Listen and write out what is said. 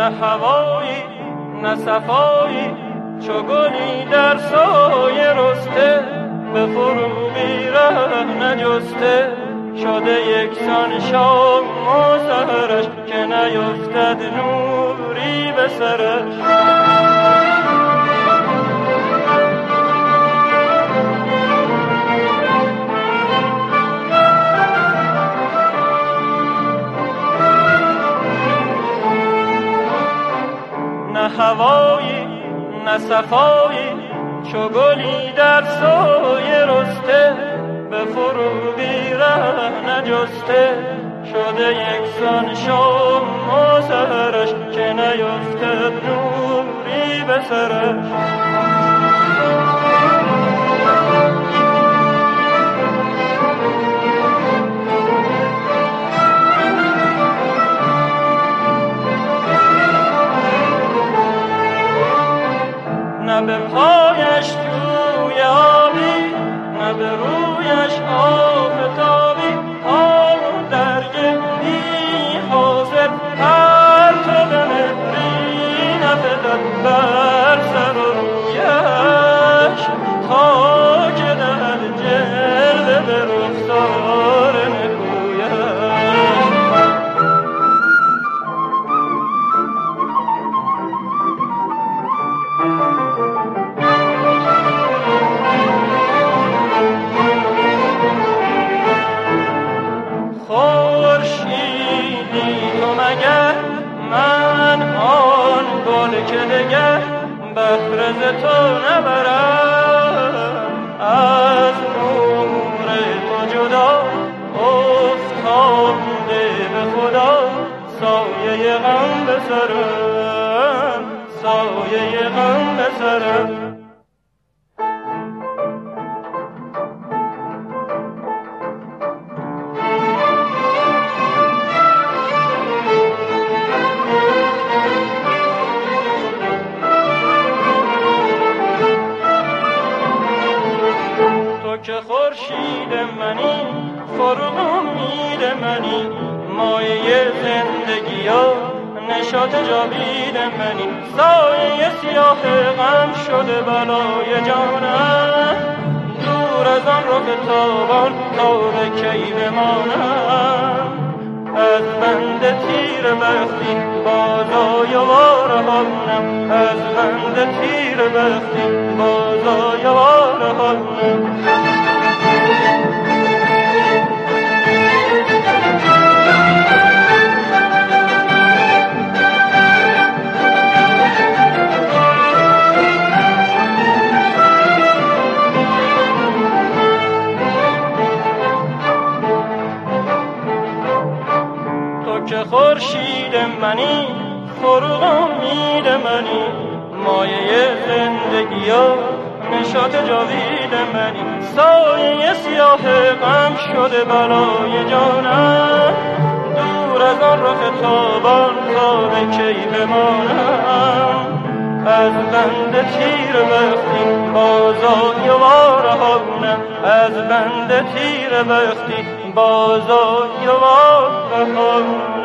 نه هوایی نه صفایی، چو گلی در سایه رسته، به فروغی ره نجسته. شده یکسان شام و سحرش، که نیفتد نوری به سرش. نه هوایی نه صفایی، چو گلی در سایه رسته، به فروغی ره نجسته. شده یکسان شام و سحرش، که نیفتد نوری به سرش. نه به پایش توی آبی، نه به رویش آفتابی. آن درگه بی حاصل، هر تو به مهری نفتد بر سر و رویش. تا که در جلوه به رخسار نکویش. من آن گل که دگر بهره ز تو نبرم، از نور تو جدا افتاده به خدا. سایه غم به سرم، سایه غم به سرم. که خورشید منی، فروغ امید منی، مایه زندگی ها نشاط جاوید منی. سایه سیاه غم شده بلای جانم، دور از آن رخ تابان تا به کی بمانم. از بند تیر بختی بازای وارهانم، از بند تیر بختی بازای وارهانم. که خورشید منی، فروغ امید منی، مایه زندگی ها نشاط جاوید منی. سایه سیاه غم شده بلای جانم، دور از آن رخ تابان تا به کی بمانم. از بند تیر بختی بازای وارهانم، از بند تیر بختی بازای وارهانم.